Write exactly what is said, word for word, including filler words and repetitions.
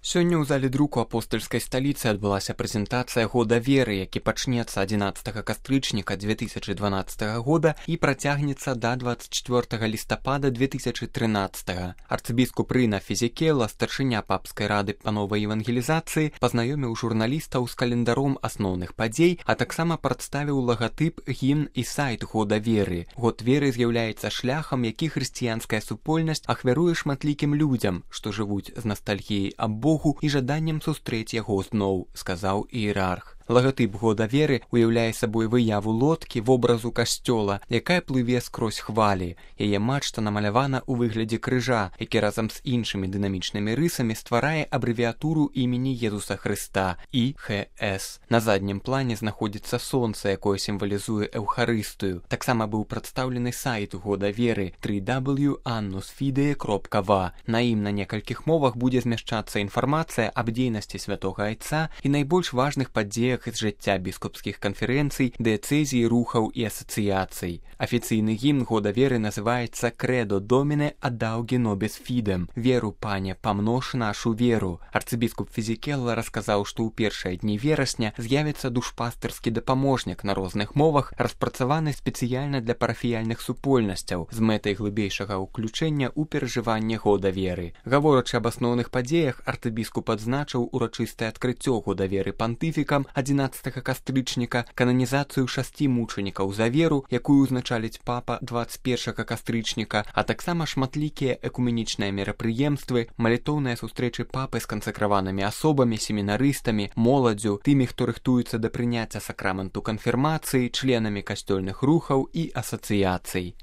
Сёння ў зале друку апостальскай сталіцы адбылася прэзентацыя года веры, які пачнецца адзінаццатага кастрычніка дзве тысячы дванаццатага года і працягнецца да дваццаць чвёртага лістапада дзве тысячы трынаццатага. Арцыбіскуп Рына Фізікела, старшыня папскай рады па новай евангелізацыі, пазнаёміў журналістаў з календаром асноўных падзей, а таксама прадставіў лагатып, гімн і сайт года веры. Год веры з'яўляецца шляхам, які хрысціянская супольнасць ахвяруе шматлікім людзям, што жывуць з настальгіяй аб Богу і жаданнем сустрэць яго зноў, сказаў іерарх. Лагатып года веры уяўляе сабой выяву лодкі вобразу касцёла, якая плыве скрозь хвалі. Яе мачта намалявана ў выглядзе крыжа, які разам з іншымі дынамічнымі рысамі стварае абрэвіятуру імені Езуса Хрыста і Х С. На заднім плане знаходзіцца сонца, якое сімвалізуе эўхарыстыю. Таксама быў прадстаўлены сайт года веры дабл ю дабл ю крапка annus fidei крапка ва. На ім на некалькіх мовах будзе змяшчацца інфармацыя аб дзейнасці святога айца і найбольш важных падзеях з жыцця біскупскіх канферэнцый, дыяцэзій, рухаў і асацыяцый. Афіцыйны гімн года веры называецца «Крэдо Доміне аддаўгі нобіс фідем» – «Веру, пане, памнож нашу веру». Арцыбіскуп Фізікела расказаў, што ў першыя дні верасня з'явіцца душпастырскі дапаможнік на розных мовах, распрацаваны спецыяльна для парафіяльных супольнасцяў з мэтай глыбейшага ўключэння ў перажыванне года веры. Гаворачы аб асноўных падзеях, арцыбіскуп адзначыў урачыстае адкрыццё года веры пантыфікам адзінаццатага кастрычніка, кананізацыю шасці мучанікаў за веру, якую узначаліць папа дваццаць першага кастрычніка, а таксама шматлікія экуменічныя мерапрыемствы, малітоўныя сустрэчы папы з кансакраванымі асобамі, семінарыстамі, моладдзю, тымі, хто рыхтуецца да прыняцця сакраменту канфірмацыі, членамі касцёльных рухаў і асацыяцый.